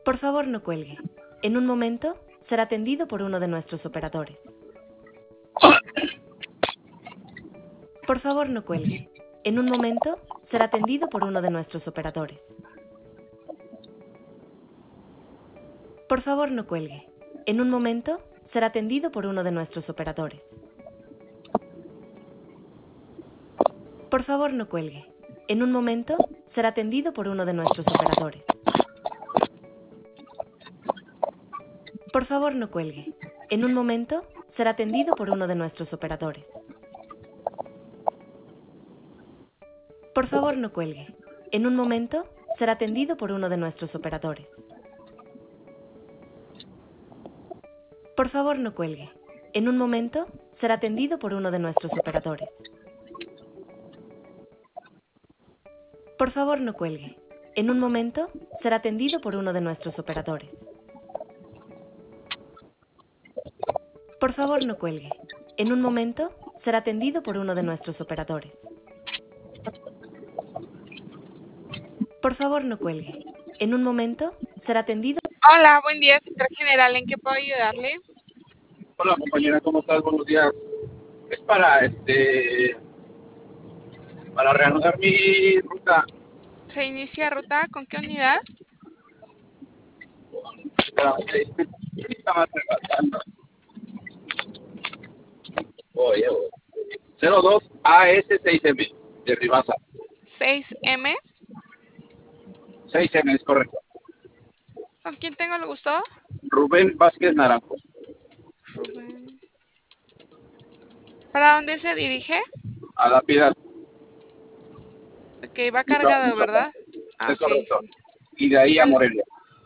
Por favor, no cuelgue. En un momento será atendido por uno de nuestros operadores. Por favor, no cuelgue. En un momento será atendido por uno de nuestros operadores. Por favor, no cuelgue. En un momento será atendido por uno de nuestros operadores. Por favor, no cuelgue. En un momento será atendido por uno de nuestros operadores. Por favor, no cuelgue. En un momento será atendido por uno de nuestros operadores. Por favor, no cuelgue. En un momento será atendido por uno de nuestros operadores. Por favor, no cuelgue. En un momento será atendido por uno de nuestros operadores. Por favor, no cuelgue. En un momento será atendido por uno de nuestros operadores. Por favor, no cuelgue. En un momento será atendido por uno de nuestros operadores. Por favor, no cuelgue. En un momento será atendido. Hola, buen día, sector general. ¿En qué puedo ayudarle? Hola compañera, ¿cómo estás? Buenos días. Es para para reanudar mi ruta. ¿Se inicia ruta con qué unidad? Estaba repasando. Oye, 02 AS6M de Ribasa. 6M. 6M es correcto. ¿Con quién tengo el gusto? Rubén Vázquez Naranjo. Rubén. ¿Para dónde se dirige? A La Piedad. Ok, va cargado, ¿verdad? Es Ok, correcto. sí. Y de ahí a Morelia.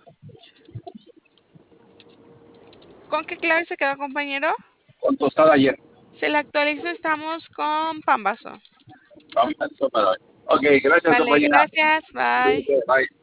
¿Con qué clave se quedó, compañero? Con tostada ayer. Se le actualizó, estamos con Pambazo. Vamos a eso para hoy. Ok, gracias Vale, compañera. gracias, bye. Bye.